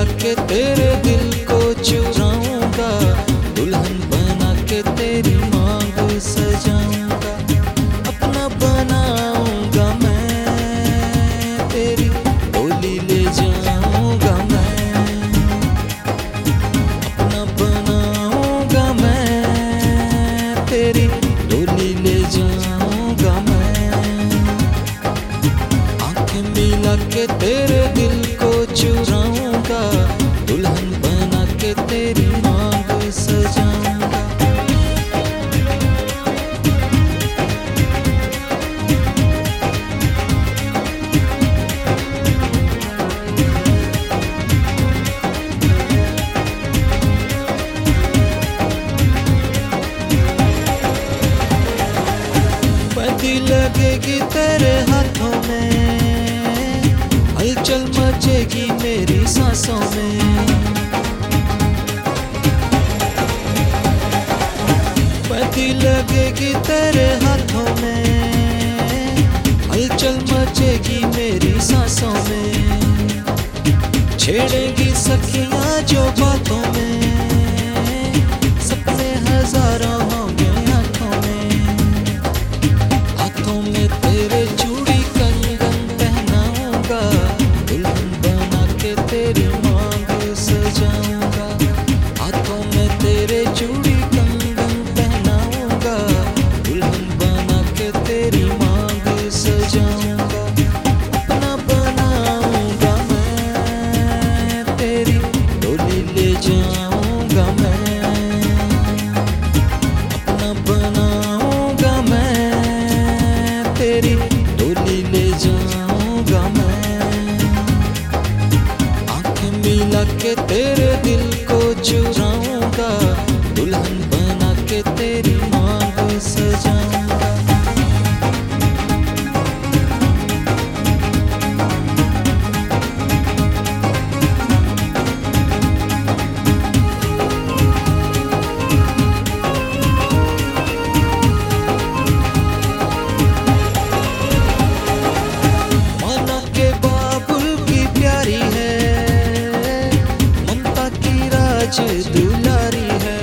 मिला के तेरे दिल को चुराऊंगा, दुल्हन बना के तेरी मांग सजाऊंगा। अपना बनाऊंगा मैं, तेरी डोली ले जाऊंगा मैं। अपना बनाऊंगा मैं, तेरी डोली ले जाऊंगा मैं। आंखें मिला के तेरे दिल को चुराऊंगा, दुल्हन बना के तेरी मांग सजाऊंगा। मेहंदी लगेगी तेरे हाथों में, हलचल मचेगी मेरी सांसों में। मेहंदी लगेगी तेरे हाथों में, हलचल मचेगी मेरी सांसों में। छेड़ेगी सखियां जो बातों में, सपने हजारों होंगे आंखों में। हाथों में तेरे चूड़ी कंगन पहनाऊंगा, दुल्हन बना के तेरी मांग सजाऊंगा। हाथों में तेरे चूड़ी कंगन पहनाऊंगा, दुल्हन बना के तेरी मांग सजाऊंगा। अपना बनाऊंगा मैं, तेरी डोली ले जाऊंगा मैं। अपना बनाऊंगा मैं, तेरी डोली ले जाऊंगा मैं। आंखें मिला के तेरे दिल को चुराऊंगा, दुल्हन बना के तेरी मांग सजाऊंगा। माना के बाबुल की प्यारी है, ममता की राज दुलारी है।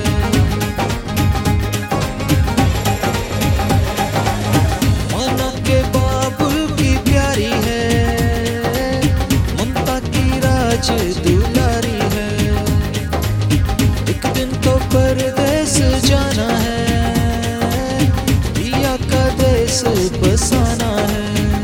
माना के बाबुल की प्यारी है, ममता की राज दुलारी है। एक दिन तो परदेस जाना है, पिया का देश बसाना है।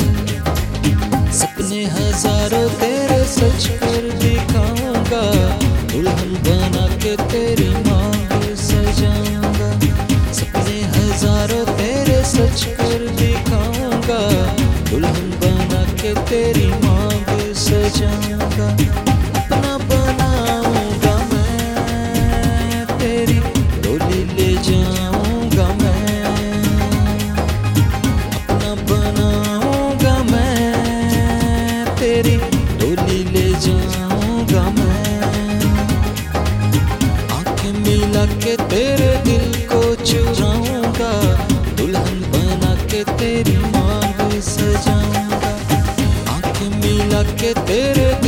सपने हजारों तेरे सच कर दिखाऊंगा, दुल्हन बना के तेरी मांग सजाऊंगा। सपने हजारों तेरे सच कर दिखाऊंगा, दुल्हन बना के तेरी मांग सजाऊंगा। अपना बनाऊंगा मैं, तेरी डोली ले जाऊंगा मैं। अपना बनाऊंगा मैं, तेरी डोली ले जाऊंगा मैं। आंखें मिला के तेरे दिल को चुराऊंगा, दुल्हन बना के तेरी मांग सजाऊंगा। आंखें मिला के तेरे